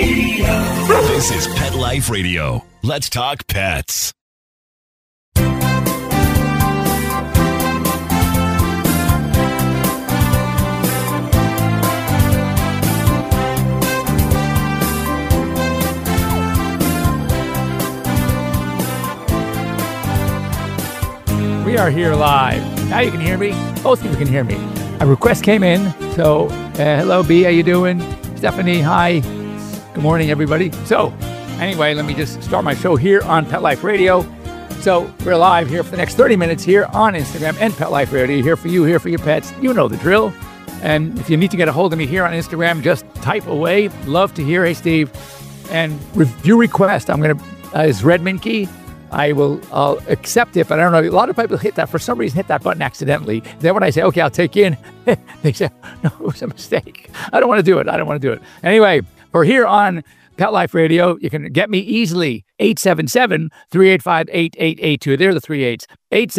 Radio. This is Pet Life Radio. Let's talk pets. We are here live. Now you can hear me. Both of you can hear me. A request came in. So, hello, B. How you doing? Stephanie, hi. Good morning, everybody. So, anyway, let me just start my show here on Pet Life Radio. So, we're live here for the next 30 minutes here on Instagram and Pet Life Radio. Here for you, here for your pets. You know the drill. And if you need to get a hold of me here on Instagram, just type away. Love to hear. Hey, Steve. And review request. I'm going to, is Redmond Key. I'll accept it, but I don't know. A lot of people hit that, for some reason, hit that button accidentally. Then when I say, okay, I'll take you in, they say, no, it was a mistake. I don't want to do it. Anyway, we're here on Pet Life Radio. You can get me easily, 877-385-8882. They're the 3 8s.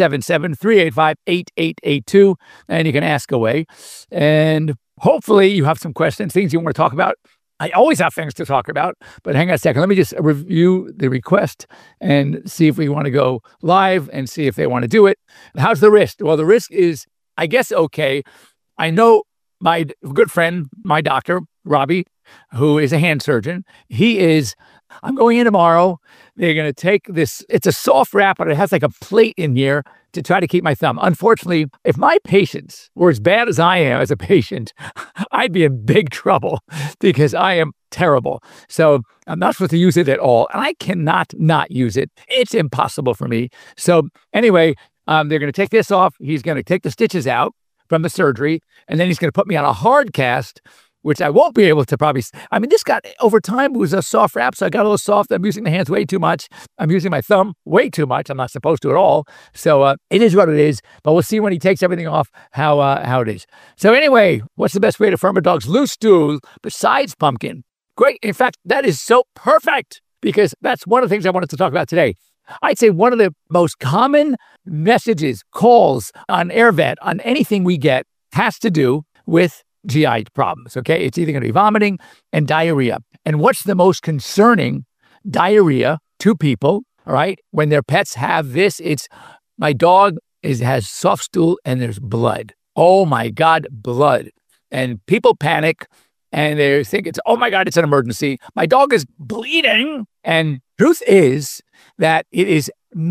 877-385-8882. And you can ask away. And hopefully you have some questions, things you want to talk about. I always have things to talk about, but hang on a second. Let me just review the request and see if we want to go live and see if they want to do it. How's the wrist? Well, the wrist is, I guess, okay. I know my good friend, my doctor, Robbie, who is a hand surgeon. I'm going in tomorrow. They're going to take this, it's a soft wrap, but it has like a plate in here to try to keep my thumb. Unfortunately, if my patients were as bad as I am as a patient, I'd be in big trouble because I am terrible. So I'm not supposed to use it at all. And I cannot not use it. It's impossible for me. So anyway, they're going to take this off. He's going to take the stitches out from the surgery. And then he's going to put me on a hard cast, which I won't be able to this got, over time, it was a soft wrap, so I got a little soft. I'm using the hands way too much. I'm using my thumb way too much. I'm not supposed to at all. So it is what it is, but we'll see when he takes everything off how it is. So anyway, what's the best way to firm a dog's loose stool besides pumpkin? Great. In fact, that is so perfect because that's one of the things I wanted to talk about today. I'd say one of the most common messages, calls on AirVet, on anything we get, has to do with GI problems, okay? It's either going to be vomiting and diarrhea. And what's the most concerning? Diarrhea to people, all right? When their pets have this, it's, my dog has soft stool and there's blood. Oh my God, blood. And people panic and they think it's, oh my God, it's an emergency. My dog is bleeding. And truth is that it is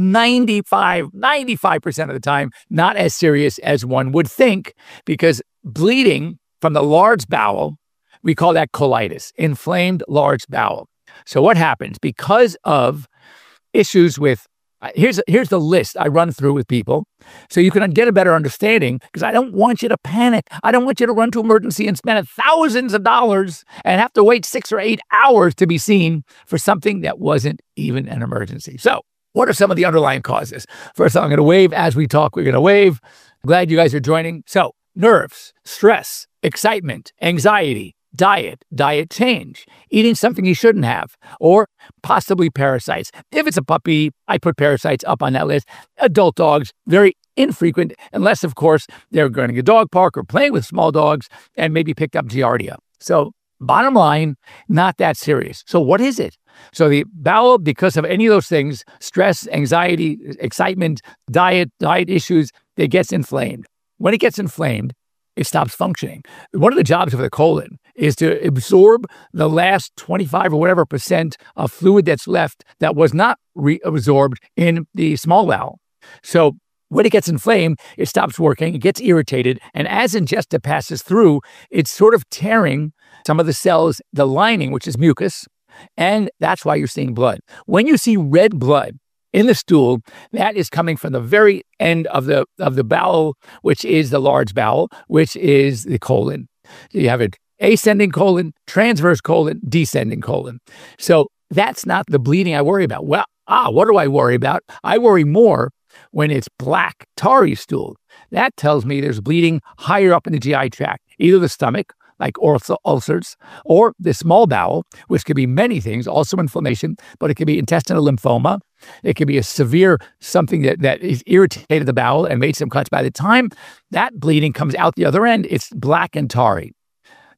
95% of the time not as serious as one would think, because bleeding from the large bowel, we call that colitis, inflamed large bowel. So what happens? Because of issues with, here's the list I run through with people so you can get a better understanding, because I don't want you to panic. I don't want you to run to emergency and spend thousands of dollars and have to wait 6 or 8 hours to be seen for something that wasn't even an emergency. So what are some of the underlying causes? First, I'm going to wave as we talk. We're going to wave. I'm glad you guys are joining. So nerves, stress, excitement, anxiety, diet change, eating something you shouldn't have, or possibly parasites. If it's a puppy, I put parasites up on that list. Adult dogs, very infrequent, unless, of course, they're going to a dog park or playing with small dogs and maybe picked up Giardia. So bottom line, not that serious. So what is it? So the bowel, because of any of those things, stress, anxiety, excitement, diet issues, it gets inflamed. When it gets inflamed, it stops functioning. One of the jobs of the colon is to absorb the last 25 or whatever % of fluid that's left that was not reabsorbed in the small bowel. So when it gets inflamed, it stops working, it gets irritated, and as ingesta passes through, it's sort of tearing some of the cells, the lining, which is mucus, and that's why you're seeing blood. When you see red blood in the stool, that is coming from the very end of the bowel, which is the large bowel, which is the colon. You have an ascending colon, transverse colon, descending colon. So that's not the bleeding I worry about. Well, what do I worry about? I worry more when it's black, tarry stool. That tells me there's bleeding higher up in the GI tract, either the stomach, like ulcers, or the small bowel, which could be many things, also inflammation, but it could be intestinal lymphoma. It could be a severe something that is irritated the bowel and made some cuts. By the time that bleeding comes out the other end, it's black and tarry.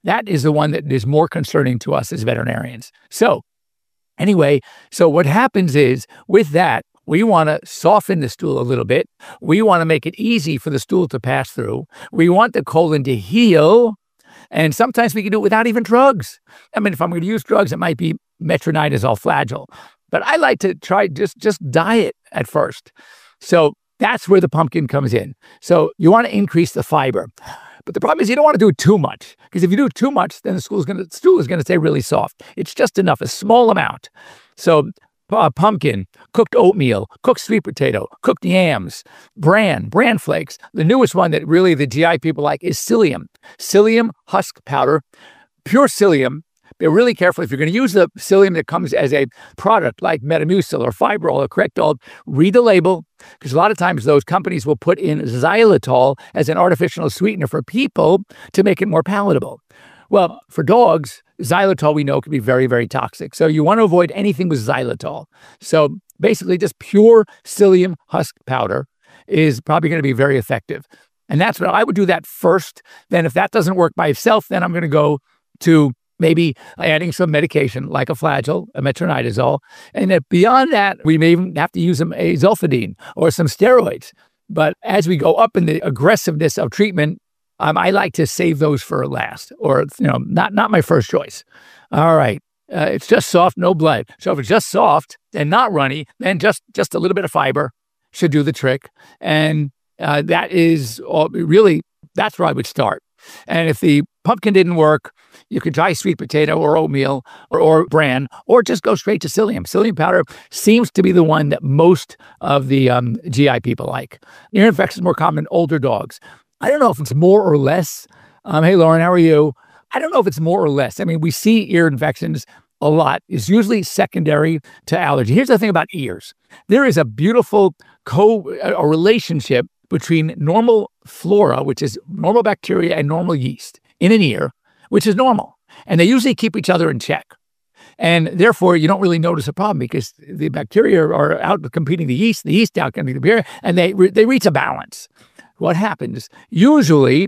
That is the one that is more concerning to us as veterinarians. So anyway, so what happens is with that, we want to soften the stool a little bit. We want to make it easy for the stool to pass through. We want the colon to heal. And sometimes we can do it without even drugs. I mean, if I'm going to use drugs, it might be metronidazole flagyl. But I like to try just diet at first. So that's where the pumpkin comes in. So you want to increase the fiber. But the problem is you don't want to do it too much, because if you do too much, then the stool is going to stay really soft. It's just enough, a small amount. So pumpkin, cooked oatmeal, cooked sweet potato, cooked yams, bran flakes. The newest one that really the GI people like is psyllium. Psyllium husk powder, pure psyllium. Be really careful. If you're going to use the psyllium that comes as a product like Metamucil or Fibrol or Correctol, read the label, because a lot of times those companies will put in xylitol as an artificial sweetener for people to make it more palatable. Well, for dogs, xylitol we know can be very, very toxic. So you want to avoid anything with xylitol. So basically just pure psyllium husk powder is probably going to be very effective. And that's what I would do that first. Then if that doesn't work by itself, then I'm going to go to maybe adding some medication like a flagyl, a metronidazole. And if beyond that, we may even have to use some azulfidine or some steroids. But as we go up in the aggressiveness of treatment, I like to save those for last, or not my first choice. All right, it's just soft, no blood. So if it's just soft and not runny, then just a little bit of fiber should do the trick. And that is really, that's where I would start. And if the pumpkin didn't work, you could try sweet potato or oatmeal or bran, or just go straight to psyllium. Psyllium powder seems to be the one that most of the GI people like. Ear infection is more common in older dogs. I don't know if it's more or less. Hey, Lauren, how are you? I don't know if it's more or less. I mean, we see ear infections a lot. It's usually secondary to allergy. Here's the thing about ears. There is a beautiful a relationship between normal flora, which is normal bacteria, and normal yeast in an ear, which is normal. And they usually keep each other in check. And therefore, you don't really notice a problem because the bacteria are out competing the yeast out competing the bacteria, and they reach a balance. What happens? Usually,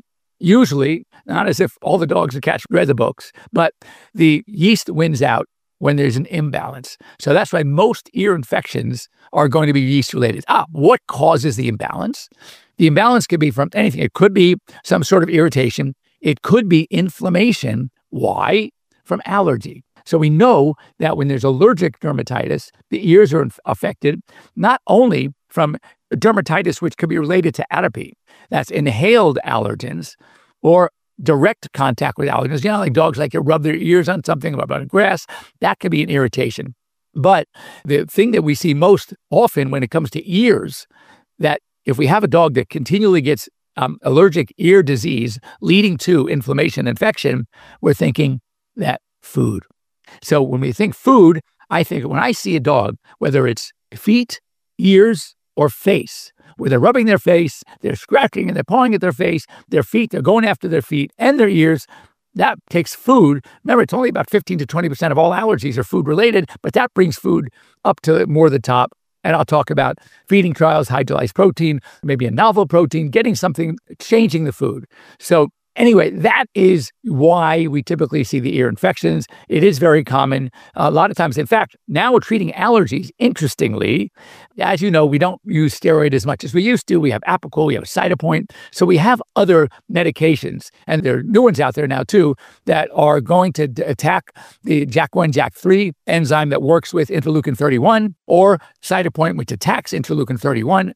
not as if all the dogs are catch read the books, but the yeast wins out when there's an imbalance. So that's why most ear infections are going to be yeast related. What causes the imbalance? The imbalance could be from anything. It could be some sort of irritation. It could be inflammation. Why? From allergy. So we know that when there's allergic dermatitis, the ears are affected not only from dermatitis, which could be related to atopy, that's inhaled allergens, or direct contact with allergens. Like dogs like to rub their ears on something, rub on grass. That could be an irritation. But the thing that we see most often when it comes to ears, that if we have a dog that continually gets allergic ear disease leading to inflammation, infection, we're thinking that food. So when we think food, I think when I see a dog, whether it's feet, ears, or face, where they're rubbing their face, they're scratching and they're pawing at their face, their feet, they're going after their feet and their ears, that takes food. Remember, it's only about 15 to 20% of all allergies are food related, but that brings food up to more the top. And I'll talk about feeding trials, hydrolyzed protein, maybe a novel protein, getting something, changing the food. So anyway, that is why we typically see the ear infections. It is very common. A lot of times, in fact, now we're treating allergies. Interestingly, as you know, we don't use steroid as much as we used to. We have Apoquel, we have Cytopoint. So we have other medications, and there are new ones out there now too, that are going to attack the JAK1, JAK3 enzyme that works with interleukin 31, or Cytopoint, which attacks interleukin 31.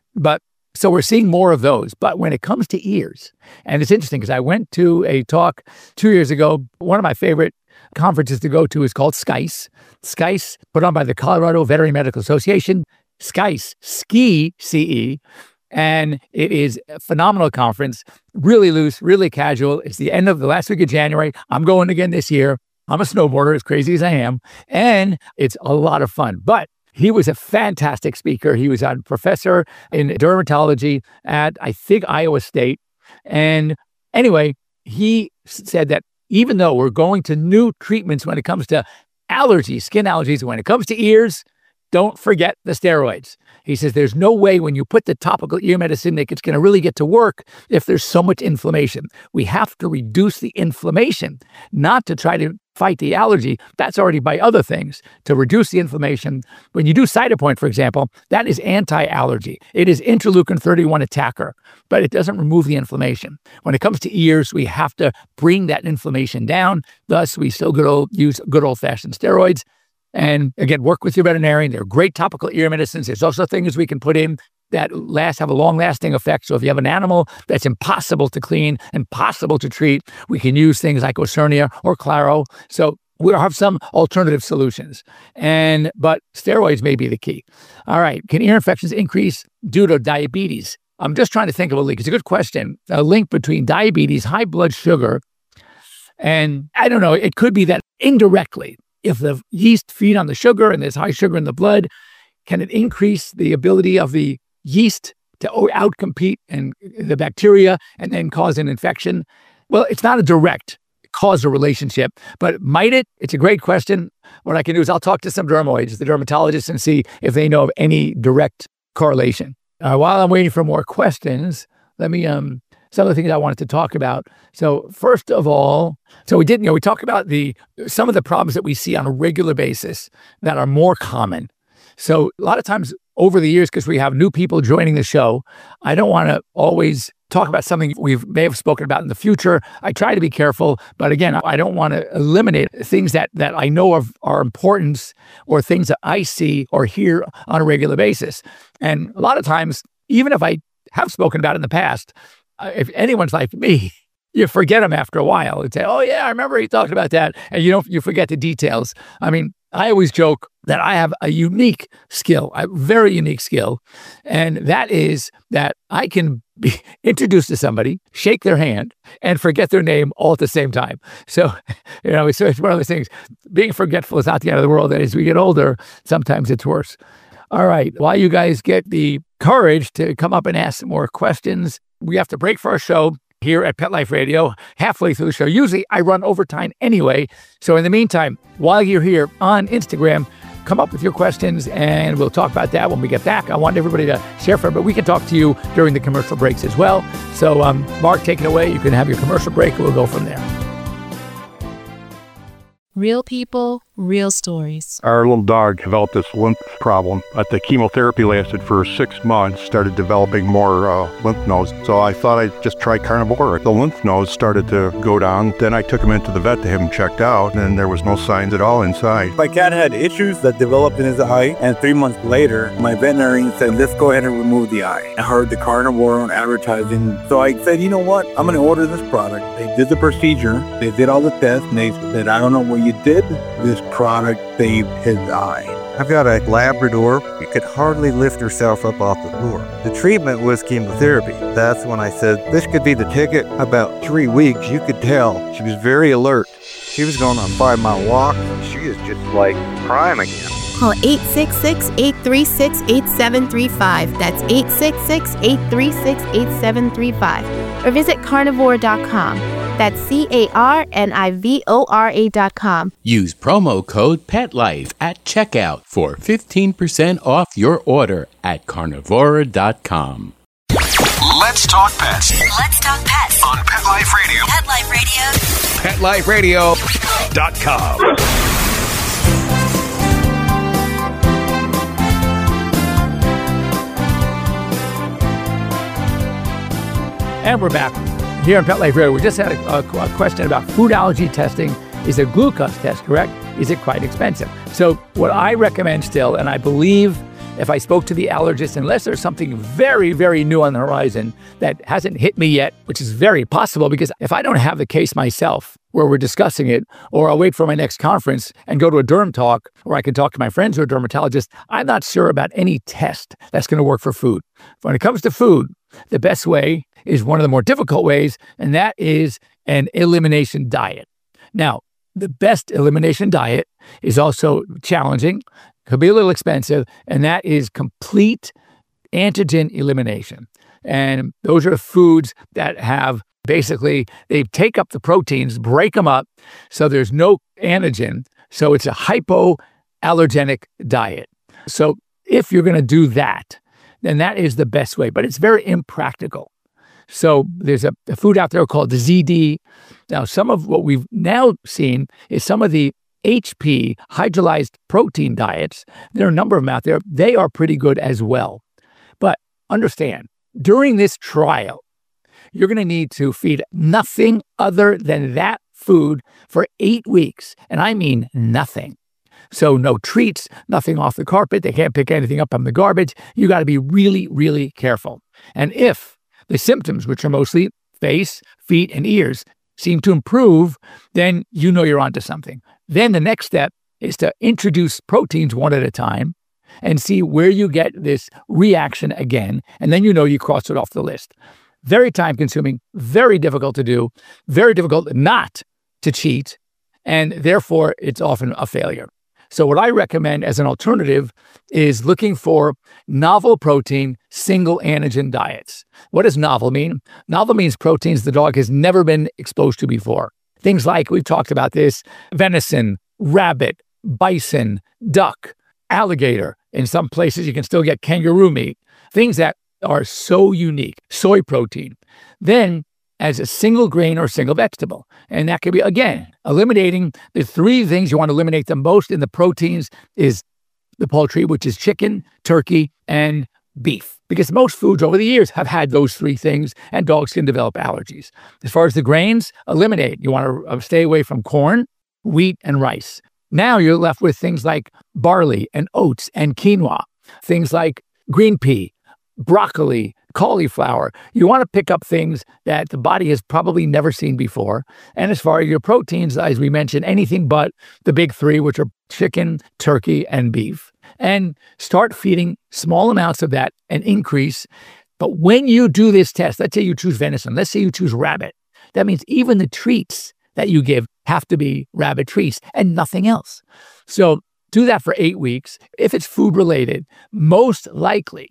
So we're seeing more of those. But when it comes to ears, and it's interesting because I went to a talk 2 years ago. One of my favorite conferences to go to is called SCICE. SCICE, put on by the Colorado Veterinary Medical Association. SCICE, ski, C-E. And it is a phenomenal conference, really loose, really casual. It's the end of the last week of January. I'm going again this year. I'm a snowboarder, as crazy as I am. And it's a lot of fun. But he was a fantastic speaker. He was a professor in dermatology at, I think, Iowa State. And anyway, he said that even though we're going to new treatments when it comes to allergies, skin allergies, when it comes to ears, don't forget the steroids. He says there's no way when you put the topical ear medicine that it's going to really get to work if there's so much inflammation. We have to reduce the inflammation, not to try to fight the allergy. That's already by other things, to reduce the inflammation. When you do Cytopoint, for example, that is anti-allergy. It is interleukin-31 attacker, but it doesn't remove the inflammation. When it comes to ears, we have to bring that inflammation down. Thus, we still use good old-fashioned steroids. And again, work with your veterinarian. They're great topical ear medicines. There's also things we can put in that have a long-lasting effect. So if you have an animal that's impossible to clean, impossible to treat, we can use things like Osurnia or Claro. So we'll have some alternative solutions. But steroids may be the key. All right. Can ear infections increase due to diabetes? I'm just trying to think of a link. It's a good question. A link between diabetes, high blood sugar, and I don't know, it could be that indirectly, if the yeast feed on the sugar and there's high sugar in the blood, can it increase the ability of the yeast to outcompete and the bacteria and then cause an infection? Well, it's not a direct causal relationship, but might it? It's a great question. What I can do is I'll talk to some dermoids, the dermatologists, and see if they know of any direct correlation. While I'm waiting for more questions, let me some of the things I wanted to talk about. So first of all, we talked about some of the problems that we see on a regular basis that are more common. So a lot of times over the years, because we have new people joining the show, I don't want to always talk about something we may have spoken about in the future. I try to be careful, but again, I don't want to eliminate things that I know of are importance or things that I see or hear on a regular basis. And a lot of times, even if I have spoken about it in the past, if anyone's like me, you forget them after a while and say, oh yeah, I remember he talked about that. And you forget the details. I mean, I always joke that I have a unique skill, a very unique skill. And that is that I can be introduced to somebody, shake their hand, and forget their name all at the same time. So, it's one of those things. Being forgetful is not the end of the world. And as we get older, sometimes it's worse. All right. While you guys get the courage to come up and ask some more questions, we have to break for our show here at Pet Life Radio, halfway through the show. Usually I run overtime anyway. So in the meantime, while you're here on Instagram, come up with your questions and we'll talk about that when we get back. I want everybody to share for it, but we can talk to you during the commercial breaks as well. So Mark, take it away. You can have your commercial break and we'll go from there. Real people, real stories. Our little dog developed this lymph problem. The chemotherapy lasted for 6 months, started developing more lymph nodes. So I thought I'd just try Carnivora. The lymph nodes started to go down. Then I took him into the vet to have him checked out, and there was no signs at all inside. My cat had issues that developed in his eye, and 3 months later, my veterinarian said, let's go ahead and remove the eye. I heard the Carnivora on advertising, so I said, you know what? I'm going to order this product. They did the procedure. They did all the tests, and they said, I don't know what you did. This product saved his eye. I've got a Labrador who could hardly lift herself up off the floor. The treatment was chemotherapy. That's when I said, this could be the ticket. About 3 weeks, you could tell. She was very alert. She was going on a 5-mile walk. She is just like prime again. Call 866-836-8735. That's 866-836-8735. Or visit carnivora.com. That's carnivora.com. Use promo code PETLIFE at checkout for 15% off your order at carnivora.com. Let's talk pets. Let's talk pets On Pet Life Radio. Pet Life Radio. PetLifeRadio.com. And we're back here on Pet Life Radio. We just had a question about food allergy testing. Is a glucose test correct? Is it quite expensive? So what I recommend still, and I believe if I spoke to the allergist, unless there's something very, very new on the horizon that hasn't hit me yet, which is very possible because if I don't have the case myself where we're discussing it, or I'll wait for my next conference and go to a derm talk, or I can talk to my friends who are dermatologists, I'm not sure about any test that's going to work for food. When it comes to food, the best way is one of the more difficult ways, and that is an elimination diet. Now, the best elimination diet is also challenging, could be a little expensive, and that is complete antigen elimination. And those are foods that have basically, they take up the proteins, break them up, so there's no antigen. So it's a hypoallergenic diet. So if you're going to do that, then that is the best way, but it's very impractical. So there's a food out there called the ZD. Now, some of what we've now seen is some of the HP, hydrolyzed protein diets. There are a number of them out there. They are pretty good as well. But understand, during this trial, you're going to need to feed nothing other than that food for 8 weeks. And I mean nothing. So no treats, nothing off the carpet. They can't pick anything up from the garbage. You got to be really, really careful. And if the symptoms, which are mostly face, feet, and ears, seem to improve, then you know you're onto something. Then the next step is to introduce proteins one at a time and see where you get this reaction again. And then you know you cross it off the list. Very time-consuming, very difficult to do, very difficult not to cheat, and therefore it's often a failure. So what I recommend as an alternative is looking for novel protein, single antigen diets. What does novel mean? Novel means proteins the dog has never been exposed to before. Things like, we've talked about this, venison, rabbit, bison, duck, alligator. In some places, you can still get kangaroo meat. Things that are so unique. Soy protein. Then as a single grain or single vegetable. And that could be, again, eliminating the three things you want to eliminate the most in the proteins is the poultry, which is chicken, turkey, and beef. Because most foods over the years have had those three things, and dogs can develop allergies. As far as the grains, eliminate. You want to stay away from corn, wheat, and rice. Now you're left with things like barley and oats and quinoa, things like green pea, broccoli, cauliflower. You want to pick up things that the body has probably never seen before. And as far as your proteins, as we mentioned, anything but the big three, which are chicken, turkey, and beef. And start feeding small amounts of that and increase. But when you do this test, let's say you choose venison, let's say you choose rabbit, that means even the treats that you give have to be rabbit treats and nothing else. So do that for 8 weeks. If it's food related, most likely,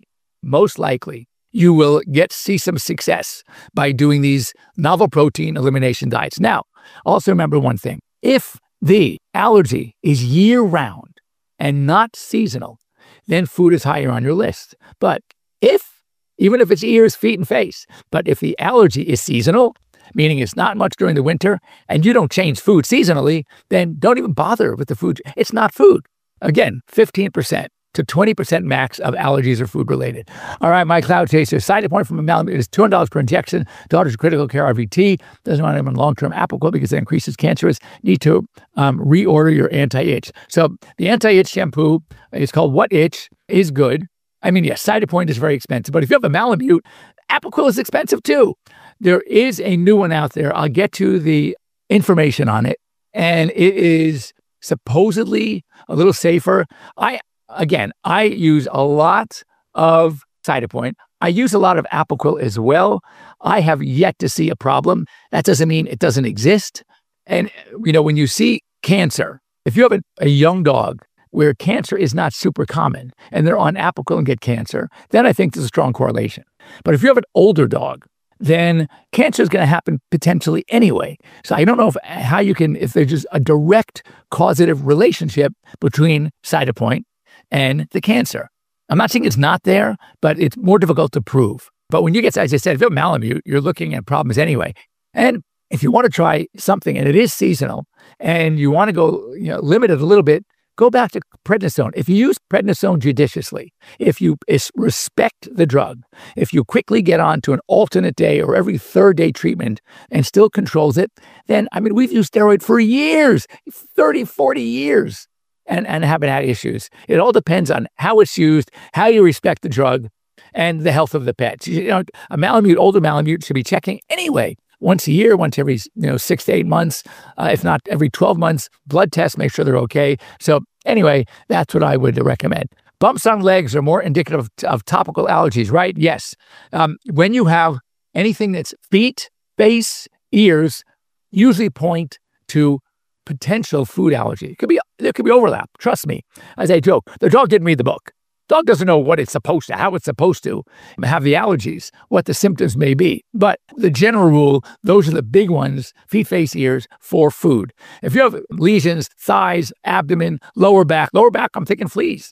you will see some success by doing these novel protein elimination diets. Now, also remember one thing. If the allergy is year-round and not seasonal, then food is higher on your list. But even if it's ears, feet, and face, but if the allergy is seasonal, meaning it's not much during the winter, and you don't change food seasonally, then don't even bother with the food. It's not food. Again, 15% to 20% max of allergies are food-related. All right, my Cloud Chaser. Side point from Malamute is $200 per injection. Daughter's critical care RVT. Doesn't want them on long-term Apoquel because it increases cancerous. Need to reorder your anti-itch. So the anti-itch shampoo is called What Itch, is good. I mean, yes, Side point is very expensive, but if you have a Malamute, Apoquel is expensive too. There is a new one out there. I'll get you the information on it, and it is supposedly a little safer. I use a lot of Cytopoint. I use a lot of Apoquel as well. I have yet to see a problem. That doesn't mean it doesn't exist. And, when you see cancer, if you have a young dog where cancer is not super common and they're on Apoquel and get cancer, then I think there's a strong correlation. But if you have an older dog, then cancer is going to happen potentially anyway. So I don't know if there's just a direct causative relationship between Cytopoint and the cancer. I'm not saying it's not there, but it's more difficult to prove. But when you get, as I said, if you have Malamute, you're looking at problems anyway. And if you want to try something, and it is seasonal, and you want to go limit it a little bit, go back to prednisone. If you use prednisone judiciously, if you respect the drug, if you quickly get on to an alternate day or every third day treatment and still controls it, then, we've used steroid for years, 30, 40 years. And haven't had issues. It all depends on how it's used, how you respect the drug, and the health of the pets. A Malamute, older Malamute, should be checking anyway, once a year, once every 6 to 8 months, if not every 12 months. Blood tests, make sure they're okay. So anyway, that's what I would recommend. Bumps on legs are more indicative of topical allergies, right? Yes. When you have anything that's feet, face, ears, usually point to potential food allergy. There could be overlap. Trust me. As I joke, the dog didn't read the book. Dog doesn't know what it's supposed to, how it's supposed to have the allergies, what the symptoms may be. But the general rule, those are the big ones, feet, face, ears, for food. If you have lesions, thighs, abdomen, lower back, I'm thinking fleas.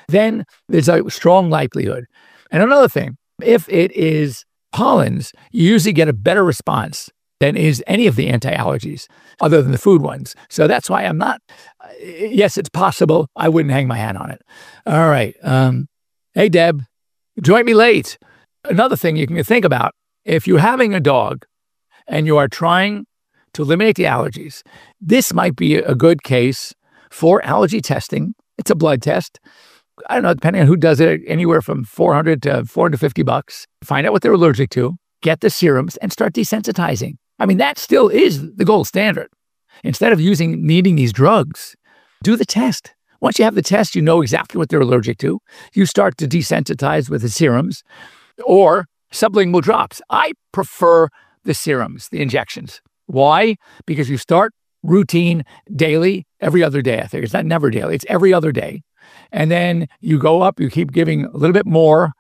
then there's a strong likelihood. And another thing, if it is pollens, you usually get a better response than is any of the anti-allergies other than the food ones. So that's why I'm not, yes, it's possible. I wouldn't hang my hat on it. All right. Hey, Deb, join me late. Another thing you can think about, if you're having a dog and you are trying to eliminate the allergies, this might be a good case for allergy testing. It's a blood test. I don't know, depending on who does it, anywhere from $400 to $450. Find out what they're allergic to, get the serums, and start desensitizing. I mean, that still is the gold standard. Instead of needing these drugs, do the test. Once you have the test, you know exactly what they're allergic to. You start to desensitize with the serums or sublingual drops. I prefer the serums, the injections. Why? Because you start routine daily, every other day. I think it's not never daily, it's every other day. And then you go up, you keep giving a little bit more,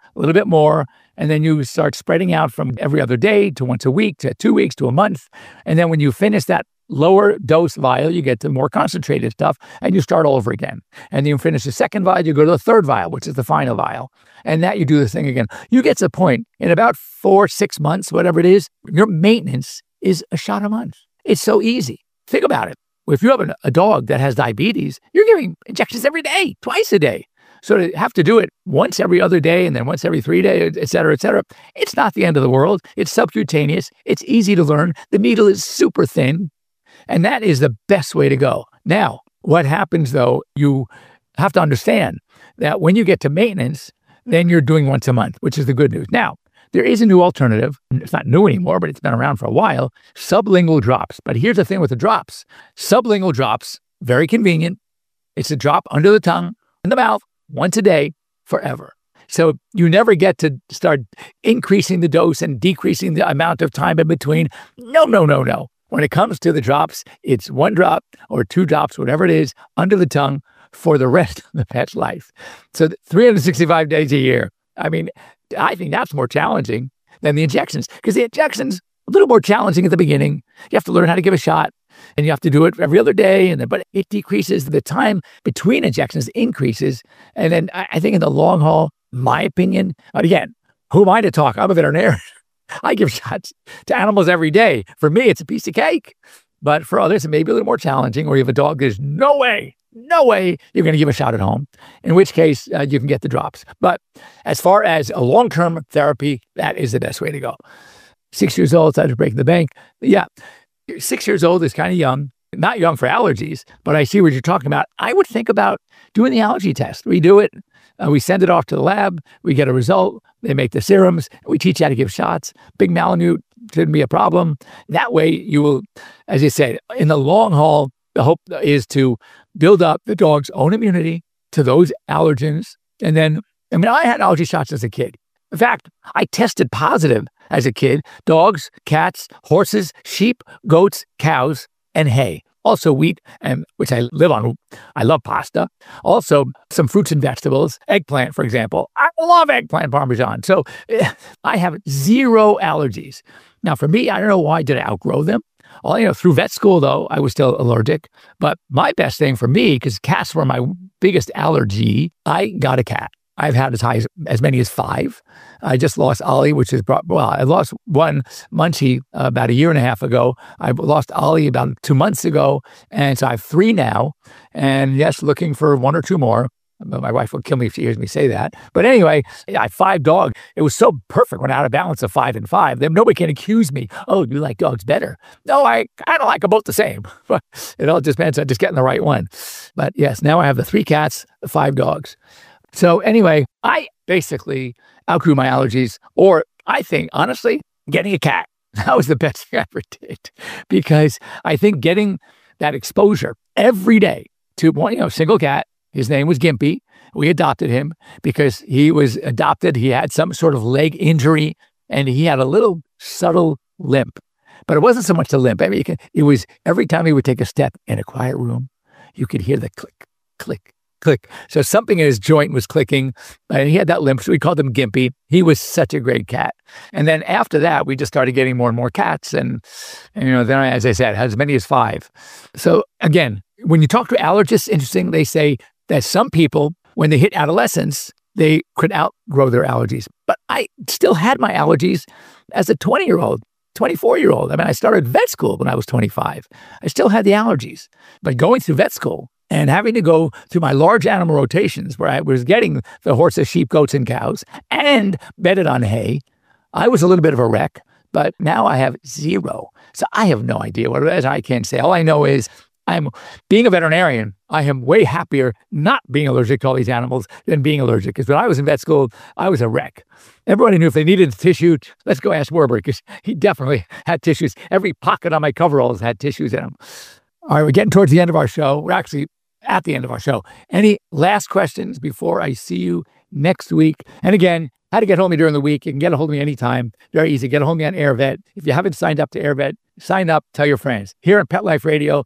and then you start spreading out from every other day to once a week to 2 weeks to a month. And then when you finish that lower dose vial, you get to more concentrated stuff and you start all over again. And then you finish the second vial, you go to the third vial, which is the final vial. And that you do the thing again. You get to the point in about 4-6 months, whatever it is, your maintenance is a shot a month. It's so easy. Think about it. If you have a dog that has diabetes, you're giving injections every day, twice a day. So to have to do it once every other day and then once every 3 days, et cetera, it's not the end of the world. It's subcutaneous. It's easy to learn. The needle is super thin. And that is the best way to go. Now, what happens though, you have to understand that when you get to maintenance, then you're doing once a month, which is the good news. Now, there is a new alternative. It's not new anymore, but it's been around for a while. Sublingual drops. But here's the thing with the drops. Sublingual drops, very convenient. It's a drop under the tongue, in the mouth, once a day, forever. So you never get to start increasing the dose and decreasing the amount of time in between. No. When it comes to the drops, it's 1 drop or 2 drops, whatever it is, under the tongue for the rest of the pet's life. So 365 days a year. I mean, I think that's more challenging than the injections, because the injections a little more challenging at the beginning. You have to learn how to give a shot, and you have to do it every other day, but it decreases. The time between injections increases, and then I think in the long haul, my opinion, again, who am I to talk? I'm a veterinarian. I give shots to animals every day. For me, it's a piece of cake, but for others, it may be a little more challenging, or you have a dog, there's no way you're going to give a shot at home, in which case you can get the drops. But as far as a long-term therapy, that is the best way to go. 6 years old, started breaking the bank. Yeah, 6 years old is kind of young. Not young for allergies, but I see what you're talking about. I would think about doing the allergy test. We do it. We send it off to the lab. We get a result. They make the serums. We teach you how to give shots. Big Malamute shouldn't be a problem. That way you will, as you said, in the long haul, the hope is to build up the dog's own immunity to those allergens. And then, I had allergy shots as a kid. In fact, I tested positive as a kid. Dogs, cats, horses, sheep, goats, cows, and hay. Also wheat, which I live on. I love pasta. Also some fruits and vegetables. Eggplant, for example. I love eggplant parmesan. So I have 0 allergies. Now, for me, I don't know why did I outgrow them. Through vet school, though, I was still allergic. But my best thing for me, because cats were my biggest allergy, I got a cat. I've had as many as 5. I just lost Ollie, I lost one Munchie about 1.5 years ago. I lost Ollie about 2 months ago. And so I have 3 now. And yes, looking for 1 or 2 more. My wife will kill me if she hears me say that. But anyway, I have 5 dogs. It was so perfect when I had a balance of 5 and 5. Then nobody can accuse me, oh, you like dogs better. No, I kind of like them both the same. But it all just depends on just getting the right one. But yes, now I have the 3 cats, the 5 dogs. So anyway, I basically outgrew my allergies, or I think, honestly, getting a cat. That was the best thing I ever did, because I think getting that exposure every day to one, single cat. His name was Gimpy. We adopted him because he was adopted. He had some sort of leg injury, and he had a little subtle limp. But it wasn't so much the limp. It was every time he would take a step in a quiet room, you could hear the click, click, click. So something in his joint was clicking, and he had that limp. So we called him Gimpy. He was such a great cat. And then after that, we just started getting more and more cats. And then, as I said, had as many as 5. So again, when you talk to allergists, interesting, they say that some people when they hit adolescence, they could outgrow their allergies. But I still had my allergies as a 20-year-old, 24-year-old. I mean, I started vet school when I was 25. I still had the allergies. But going through vet school and having to go through my large animal rotations where I was getting the horses, sheep, goats, and cows and bedded on hay, I was a little bit of a wreck. But now I have zero. So I have no idea what it is. I can't say. All I know is being a veterinarian, I am way happier not being allergic to all these animals than being allergic. Because when I was in vet school, I was a wreck. Everybody knew if they needed tissue, let's go ask Werber, because he definitely had tissues. Every pocket on my coveralls had tissues in them. All right, we're getting towards the end of our show. We're actually at the end of our show. Any last questions before I see you next week? And again, how to get hold of me during the week. You can get a hold of me anytime. Very easy. Get a hold of me on AirVet. If you haven't signed up to AirVet, sign up, tell your friends. Here on Pet Life Radio,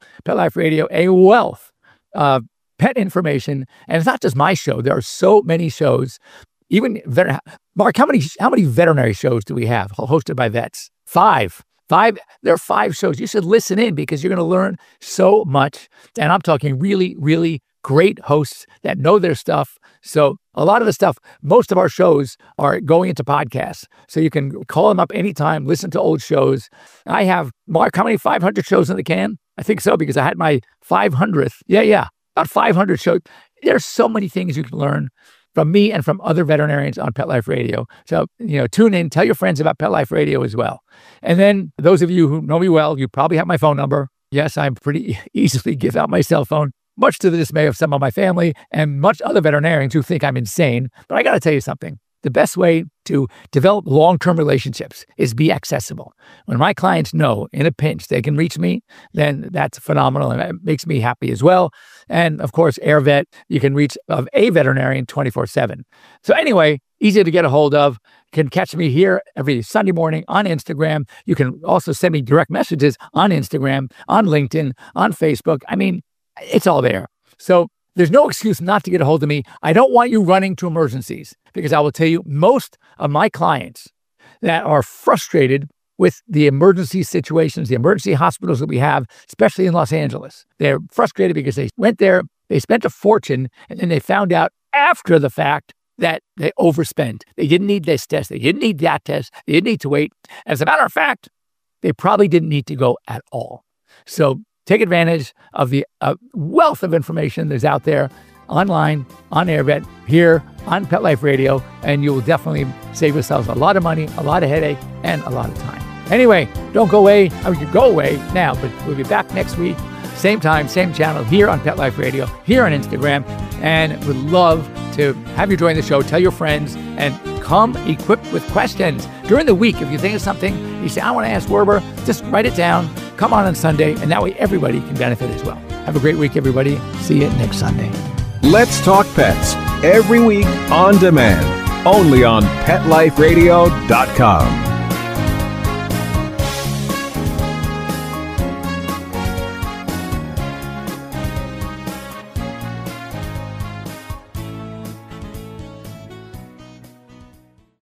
a wealth of pet information. And it's not just my show. There are so many shows. Even Mark, how many veterinary shows do we have hosted by vets? 5. There are 5 shows. You should listen in because you're going to learn so much. And I'm talking really, really great hosts that know their stuff. So a lot of the stuff, most of our shows are going into podcasts. So you can call them up anytime, listen to old shows. I have, Mark, how many 500 shows in the can? I think so, because I had my 500th. Yeah, about 500 shows. There's so many things you can learn from me and from other veterinarians on Pet Life Radio. So, tune in, tell your friends about Pet Life Radio as well. And then those of you who know me well, you probably have my phone number. Yes, I'm pretty easily give out my cell phone, much to the dismay of some of my family and much other veterinarians who think I'm insane. But I got to tell you something. The best way to develop long-term relationships is be accessible. When my clients know in a pinch they can reach me, then that's phenomenal and it makes me happy as well. And of course, AirVet, you can reach a veterinarian 24/7. So anyway, easy to get a hold of. You can catch me here every Sunday morning on Instagram. You can also send me direct messages on Instagram, on LinkedIn, on Facebook. I mean, it's all there. So there's no excuse not to get a hold of me. I don't want you running to emergencies because I will tell you, most of my clients that are frustrated with the emergency situations, the emergency hospitals that we have, especially in Los Angeles, they're frustrated because they went there, they spent a fortune, and then they found out after the fact that they overspent. They didn't need this test. They didn't need that test. They didn't need to wait. As a matter of fact, they probably didn't need to go at all. So take advantage of the wealth of information that's out there online, on AirVet, here on Pet Life Radio, and you will definitely save yourselves a lot of money, a lot of headache, and a lot of time. Anyway, don't go away. I mean, you go away now, but we'll be back next week. Same time, same channel, here on Pet Life Radio, here on Instagram, and would love to have you join the show. Tell your friends and come equipped with questions. During the week, if you think of something, you say, I want to ask Werber, just write it down, come on Sunday, and that way everybody can benefit as well. Have a great week, everybody. See you next Sunday. Let's Talk Pets, every week on demand, only on PetLifeRadio.com.